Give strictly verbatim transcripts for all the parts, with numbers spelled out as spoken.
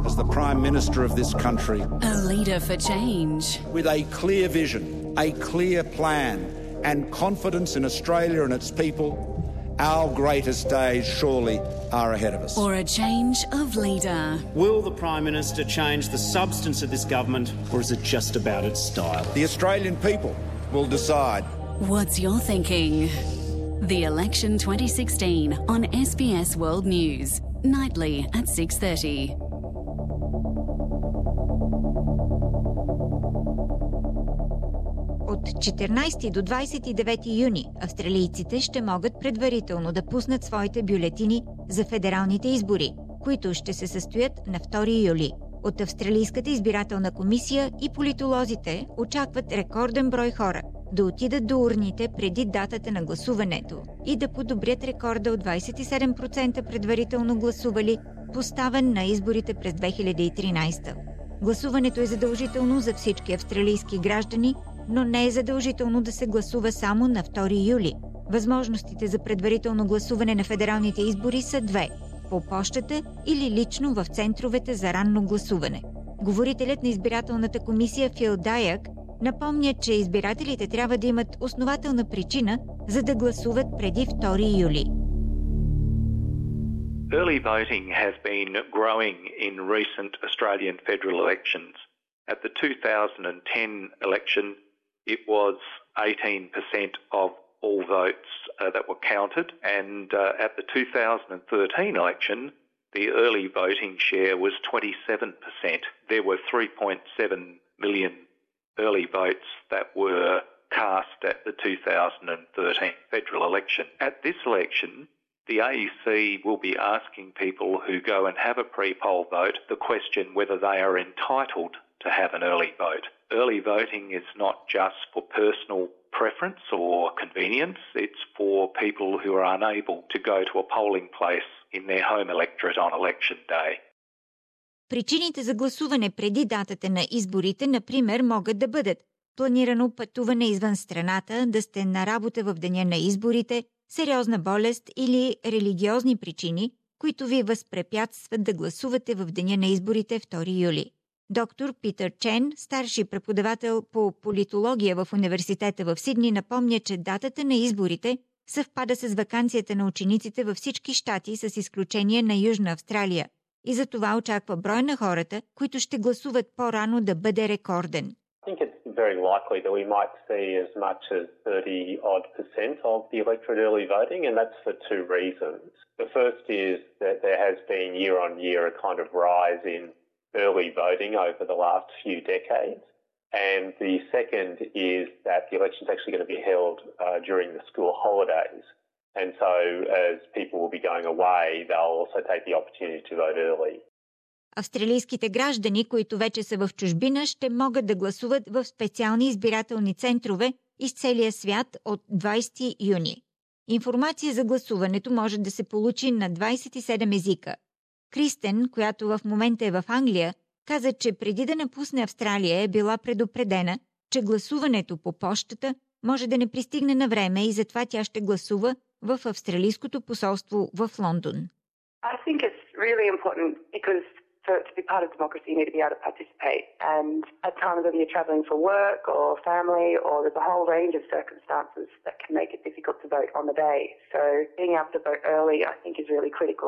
as the Prime Minister of this country. A leader for change. With a clear vision, a clear plan and confidence in Australia and its people, our greatest days surely are ahead of us. Or a change of leader. Will the Prime Minister change the substance of this government, or is it just about its style? The Australian people will decide. What's your thinking? The Election twenty sixteen on S B S World News, nightly at six thirty. От четиринайсети до двайсет и девети юни австралийците ще могат предварително да пуснат своите бюлетини за федералните избори, които ще се състоят на втори юли. От Австралийската избирателна комисия и политолозите очакват рекорден брой хора да отидат до урните преди датата на гласуването и да подобрят рекорда от двайсет и седем процента предварително гласували, поставен на изборите през две хиляди и тринайсета. Гласуването е задължително за всички австралийски граждани, но не е задължително да се гласува само на втори юли. Възможностите за предварително гласуване на федералните избори са две – по пощата или лично в центровете за ранно гласуване. Говорителят на избирателната комисия Фил Даяк напомня, че избирателите трябва да имат основателна причина, за да гласуват преди втори юли. Early voting has been growing in recent Australian federal elections. At the two thousand ten election, it was eighteen percent of all votes uh, that were counted, and uh, at the two thousand thirteen election, the early voting share was twenty-seven percent. There were three point seven million early votes that were cast at the two thousand thirteen federal election. At this election, the A E C will be asking people who go and have a pre-poll vote the question whether they are entitled to have an early vote. Early voting is not just for personal preference or convenience, it's for people who are unable to go to a polling place in their home electorate on election day. Причините за гласуване преди датата на изборите, например, могат да бъдат планирано пътуване извън страната, да сте на работа в деня на изборите, сериозна болест или религиозни причини, които ви възпрепятстват да гласувате в деня на изборите втори юли. Доктор Питър Чен, старши преподавател по политология в университета в Сидни, напомня, че датата на изборите съвпада с ваканцията на учениците във всички щати с изключение на Южна Австралия и за това очаква брой на хората, които ще гласуват по-рано, да бъде рекорден. Very likely that we might see as much as thirty odd percent of the electorate early voting, and that's for two reasons. The first is that there has been year on year a kind of rise in early voting over the last few decades. And the second is that the election is actually going to be held uh, during the school holidays. And so as people will be going away, they'll also take the opportunity to vote early. Австралийските граждани, които вече са в чужбина, ще могат да гласуват в специални избирателни центрове из целия свят от двайсети юни. Информация за гласуването може да се получи на двайсет и седем езика. Кристен, която в момента е в Англия, каза, че преди да напусне Австралия е била предупредена, че гласуването по пощата може да не пристигне на време и затова тя ще гласува в Австралийското посолство в Лондон. I think it's really important because For, to be part of democracy, you need to be able to participate. And at times whether you're travelling for work or family, or there's a whole range of circumstances that can make it difficult to vote on the day. So being able to vote early, I think, is really critical.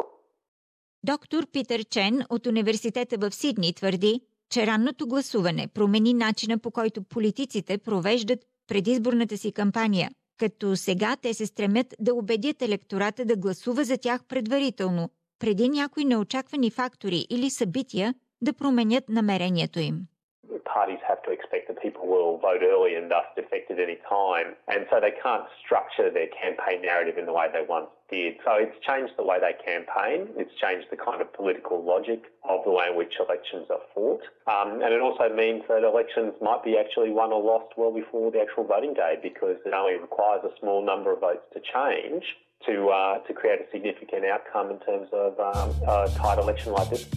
Доктор Питър Чен от университета в Сидни твърди, че ранното гласуване промени начина, по който политиците провеждат предизборната си кампания, като сега те се стремят да убедят електората да гласува за тях предварително, преди някои неочаквани фактори или събития да променят намерението им. Parties have to expect that people will vote early and thus defect at any time, and so they can't structure their campaign narrative in the way they once did. So it's changed the way they campaign, it's changed the kind of political logic of the way in which elections are fought, um, and it also means that elections might be actually won or lost well before the actual voting day, because it only requires a small number of votes to change to uh, to create a significant outcome in terms of um, a tight election like this.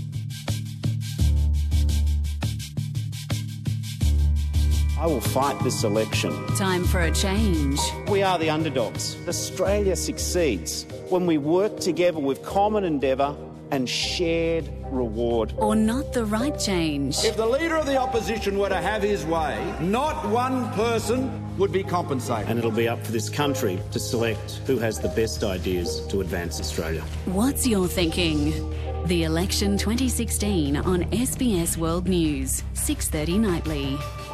I will fight this election. Time for a change. We are the underdogs. Australia succeeds when we work together with common endeavour and shared reward. Or not the right change. If the Leader of the Opposition were to have his way, not one person would be compensated. And it'll be up for this country to select who has the best ideas to advance Australia. What's your thinking? The Election twenty sixteen on S B S World News, six thirty nightly.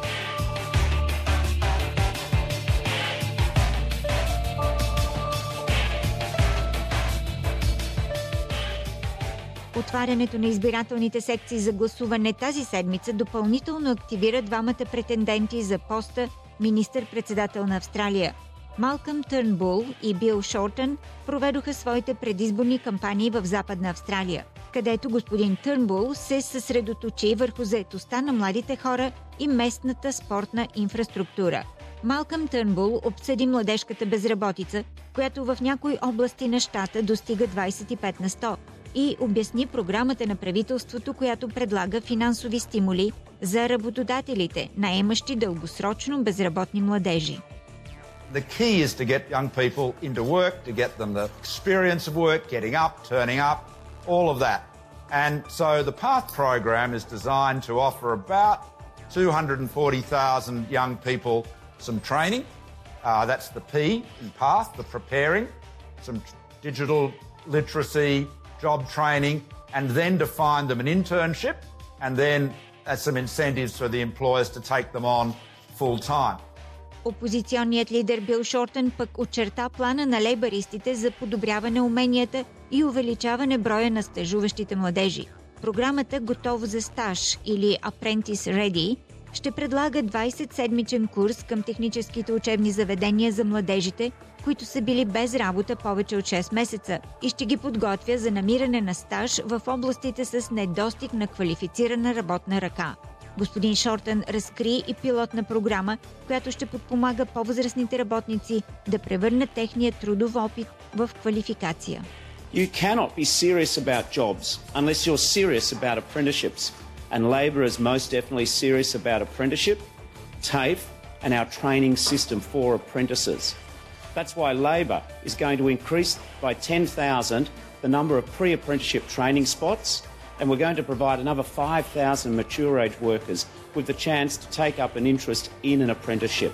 Отварянето на избирателните секции за гласуване тази седмица допълнително активира двамата претенденти за поста министър-председател на Австралия. Малкъм Търнбул и Бил Шортън проведоха своите предизборни кампании в Западна Австралия, където господин Търнбул се съсредоточи върху заетостта на младите хора и местната спортна инфраструктура. Малкъм Търнбул обсъди младежката безработица, която в някои области на щата достига двадесет и пет на сто, и обясни програмата на правителството, която предлага финансови стимули за работодателите, наемащи дългосрочно безработни младежи. The key is to get young people into work, to get them the experience of work, getting up, turning up, all of that. And so the PATH program is designed to offer about two hundred forty thousand young people some training. Uh, that's the P in PATH, the preparing, some digital literacy, job training, and then to find them an internship, and then uh, some incentives for the employers to take them on full time. Опозиционният лидер Бил Шортън пък очерта плана на лейбаристите за подобряване уменията и увеличаване броя на стажуващите младежи. Програмата Готов за стаж или Apprentice Ready ще предлага двадесетседмичен курс към техническите учебни заведения за младежите, които са били без работа повече от шест месеца, и ще ги подготвя за намиране на стаж в областите с недостиг на квалифицирана работна ръка. Господин Шортън разкри и пилотна програма, която ще подпомага по-възрастните работници да превърнат техния трудов опит в квалификация. You cannot be serious about jobs unless you're serious about apprenticeships. And Labor is most definitely serious about apprenticeship, TAFE, and our training system for apprentices. That's why Labor is going to increase by ten thousand the number of pre-apprenticeship training spots, and we're going to provide another five thousand mature age workers with the chance to take up an interest in an apprenticeship.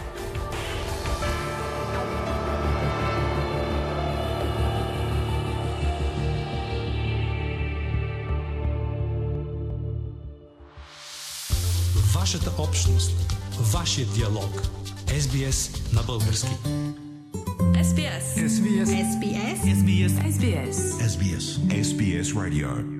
Вашата общност, вашия диалог. Ес Би Ес на български. Ес Би Ес. Ес Би Ес. Ес Би Ес. Ес Би Ес. Ес Би Ес. Ес Би Ес Radio.